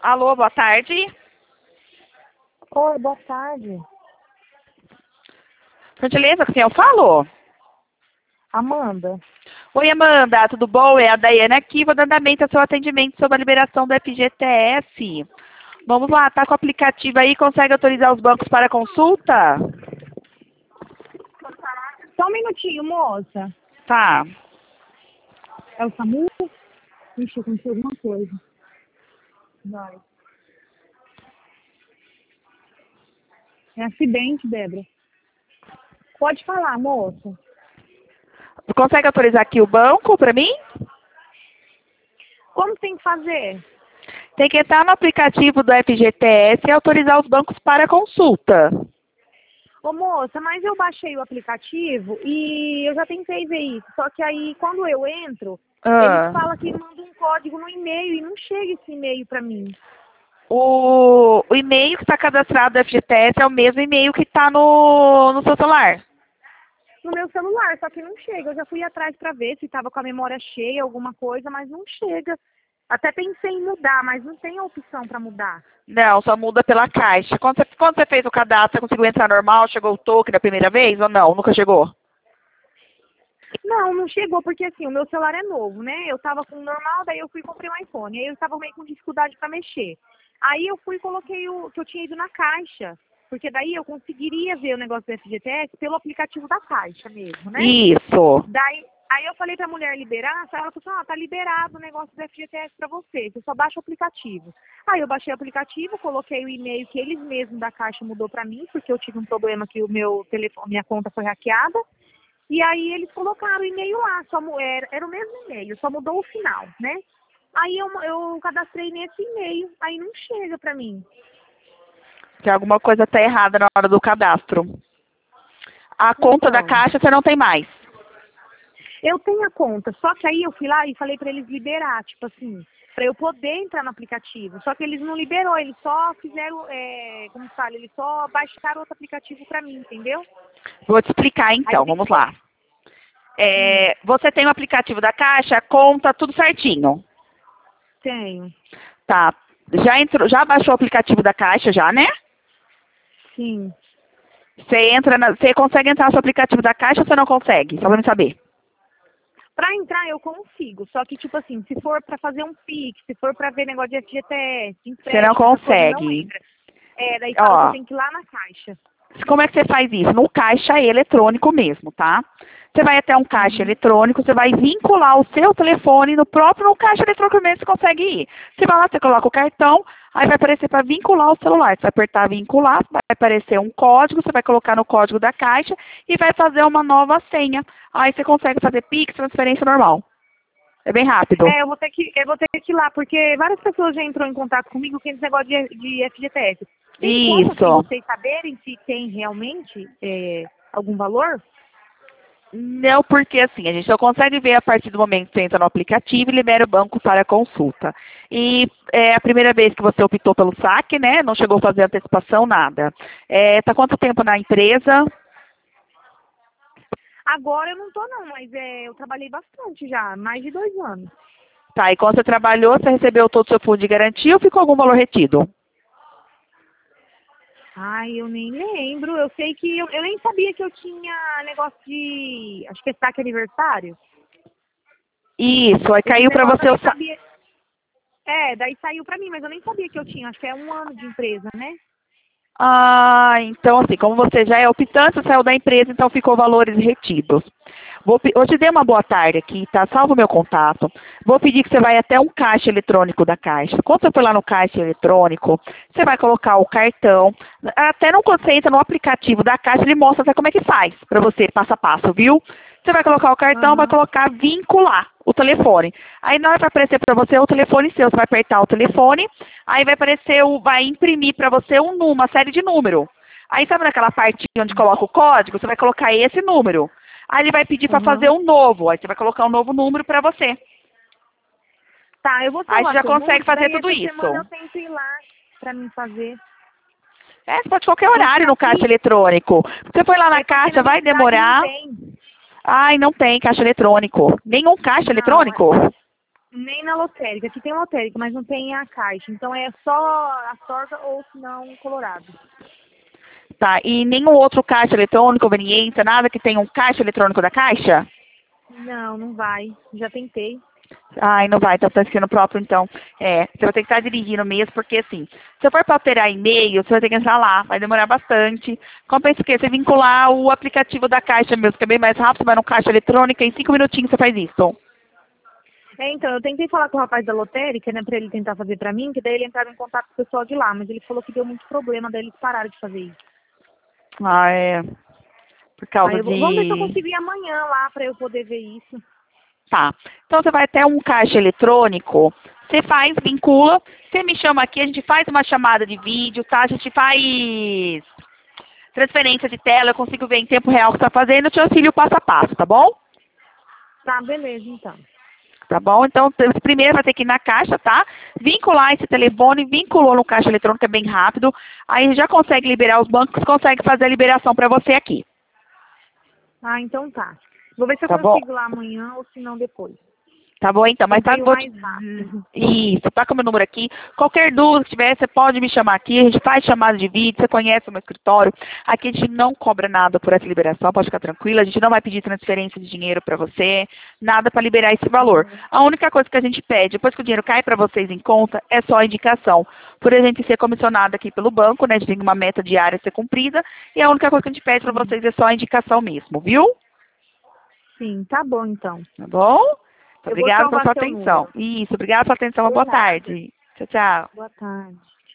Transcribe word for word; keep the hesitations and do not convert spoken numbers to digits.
Alô, boa tarde. Oi, boa tarde. Por gentileza, com quem eu falo? Amanda. Oi, Amanda, tudo bom? É a Daiane aqui, vou dar andamento ao seu atendimento sobre a liberação do F G T S. Vamos lá, tá com o aplicativo aí, consegue autorizar os bancos para consulta? Só um minutinho, moça. Tá. É o SAMU? Ixi, aconteceu alguma coisa. Vai. É acidente, Débora. Pode falar, moça. Consegue autorizar aqui o banco para mim? Como tem que fazer? Tem que entrar no aplicativo do F G T S e autorizar os bancos para consulta. Ô, moça, mas eu baixei o aplicativo e eu já tentei ver isso. Só que aí, quando eu entro, Ah. eles falam que manda um código no e-mail e não chega esse e-mail pra mim. O, o e-mail que está cadastrado do F G T S é o mesmo e-mail que está no, no seu celular. No meu celular, só que não chega. Eu já fui atrás pra ver se tava com a memória cheia, alguma coisa, mas não chega. Até pensei em mudar, mas não tem a opção pra mudar. Não, só muda pela caixa. Quando você, quando você fez o cadastro, você conseguiu entrar normal? Chegou o token da primeira vez ou não? Nunca chegou? Não, não chegou, porque assim, o meu celular é novo, né? Eu tava com o normal, daí eu fui e comprei um iPhone. Aí eu tava meio com dificuldade pra mexer. Aí eu fui e coloquei o que eu tinha ido na caixa. Porque daí eu conseguiria ver o negócio do F G T S pelo aplicativo da caixa mesmo, né? Isso. Daí, aí eu falei pra mulher liberar, ela falou assim, ah, tá liberado o negócio do F G T S pra você, você só baixa o aplicativo. Aí eu baixei o aplicativo, coloquei o e-mail que eles mesmos da caixa mudou pra mim, porque eu tive um problema que o meu telefone, minha conta foi hackeada. E aí eles colocaram o e-mail lá, só, era, era o mesmo e-mail, só mudou o final, né? Aí eu, eu cadastrei nesse e-mail, aí não chega pra mim. Que alguma coisa está errada na hora do cadastro. A conta da Então, caixa você não tem mais. eu tenho a conta, só que aí eu fui lá e falei pra eles liberar, tipo assim, pra eu poder entrar no aplicativo. Só que eles não liberou, eles só fizeram, é, como fala, eles só baixaram outro aplicativo pra mim, entendeu? Vou te explicar Aí então, eu tenho vamos que... lá. Hum, É, você tem o aplicativo da caixa, conta tudo certinho. tenho, Tá. Já entrou, já baixou o aplicativo da caixa já, né? sim. Você entra na, você consegue entrar no seu aplicativo da caixa ou você não consegue? Só pra me saber. Pra entrar eu consigo, só que tipo assim, se for pra fazer um Pix, se for pra ver negócio de F G T S, Você não empréstimo, essas coisas, não consegue. entra. É, daí fala que eu Ó, tenho que ir lá na caixa. como é que você faz isso? No caixa eletrônico mesmo, tá? Você vai até um caixa Uhum. eletrônico, você vai vincular o seu telefone no próprio no caixa eletrônico mesmo, você consegue ir. Você vai lá, você coloca o cartão, aí vai aparecer para vincular o celular. Você vai apertar vincular, vai aparecer um código, você vai colocar no código da caixa e vai fazer uma nova senha. Aí você consegue fazer Pix, transferência normal. É bem rápido. É, eu vou ter que, eu vou ter que ir lá, porque várias pessoas já entrou em contato comigo com esse negócio de, de F G T S. Tem como, assim, Isso. vocês saberem se tem realmente é, algum valor? Não, porque assim, a gente só consegue ver a partir do momento que você entra no aplicativo e libera o banco para consulta. E é a primeira vez que você optou pelo saque, né? Não chegou a fazer antecipação, nada. É, tá quanto tempo na empresa? Agora eu não tô não, mas é, eu trabalhei bastante já, mais de dois anos. Tá, e quando você trabalhou, você recebeu todo o seu fundo de garantia ou ficou algum valor retido? Ai, eu nem lembro. Eu sei que eu, eu nem sabia que eu tinha negócio de. Acho que é saque aniversário. Isso, aí Esse caiu para negócio eu você o nem sa... sabia. É, daí saiu pra mim, mas eu nem sabia que eu tinha. Acho que é um ano de empresa, né? Ah, então assim, como você já é optante, você saiu da empresa, então ficou valores retidos. Vou, pe- eu te dei uma boa tarde aqui, tá? Salva o meu contato. Vou pedir que você vai até um caixa eletrônico da Caixa. Quando você for lá no caixa eletrônico, você vai colocar o cartão. Até não quando você entra no aplicativo da Caixa, ele mostra até como é que faz para você, passo a passo, viu? Você vai colocar o cartão, vai Aham. colocar vincular o telefone. Aí na hora vai aparecer para você o telefone seu, você vai apertar o telefone, aí vai aparecer, o, vai imprimir para você um, nu- uma série de número. Aí sabe naquela parte onde coloca o código, você vai colocar esse número. Aí ele vai pedir para fazer Aham. um novo, aí você vai colocar um novo número para você. Tá, eu vou Aí você salvar já seu consegue número, que fazer daí tudo essa semana isso. eu tento ir lá pra mim fazer. É, você pode qualquer Porque horário no caixa aqui eletrônico. Você foi lá na é porque na caixa, minha vai cidade não demorar. tem. Ai, não tem caixa eletrônico. Nenhum caixa Não, é- eletrônico? Nem na lotérica. Aqui tem lotérica, mas não tem a caixa. Então é só a sorte ou se não colorado. Tá, e nenhum outro caixa eletrônico, conveniência, nada que tenha um caixa eletrônico da Caixa? Não, não vai. Já tentei. Ai, não vai, então tá esquecendo próprio, então. É, você vai ter que estar dirigindo mesmo, porque assim, se for para alterar e-mail, você vai ter que entrar lá, vai demorar bastante. Compensa o quê? Você vincular o aplicativo da Caixa mesmo, que é bem mais rápido, você vai no caixa eletrônica, em cinco minutinhos você faz isso. É, então, eu tentei falar com o rapaz da lotérica, né, pra ele tentar fazer pra mim, que daí ele entrava em contato com o pessoal de lá, mas ele falou que deu muito problema, daí eles pararam de fazer isso. Ah, é. Por Aí causa eu vou, vamos ver se eu de... consigo ir amanhã lá pra eu poder ver isso. Tá. Então você vai até um caixa eletrônico, você faz, vincula, você me chama aqui, a gente faz uma chamada de vídeo, tá? A gente faz transferência de tela, eu consigo ver em tempo real o que você está fazendo, eu te auxilio passo a passo, tá bom? Tá, beleza, então. Tá bom? Então, primeiro vai ter que ir na caixa, tá? Vincular esse telefone, vinculou no caixa eletrônico, é bem rápido. Aí já consegue liberar os bancos, consegue fazer a liberação para você aqui. Ah, então tá. Vou ver se eu Tá bom? consigo lá amanhã ou se não depois. Tá bom, então. Mas Então tá, veio vou te... mais rápido. Isso, tá com o meu número aqui. Qualquer dúvida que tiver, você pode me chamar aqui. A gente faz chamada de vídeo, você conhece o meu escritório. Aqui a gente não cobra nada por essa liberação, pode ficar tranquila. A gente não vai pedir transferência de dinheiro para você, nada para liberar esse valor. A única coisa que a gente pede, depois que o dinheiro cai para vocês em conta, é só a indicação. Por a gente ser comissionado aqui pelo banco, né? A gente tem uma meta diária a ser cumprida. E a única coisa que a gente pede para vocês é só a indicação mesmo, viu? Sim, tá bom então. Tá bom? Eu vou Obrigada pela salvar sua seu atenção. número. Isso, obrigada pela sua atenção. Uma Por boa nada. tarde. Tchau, tchau. Boa tarde.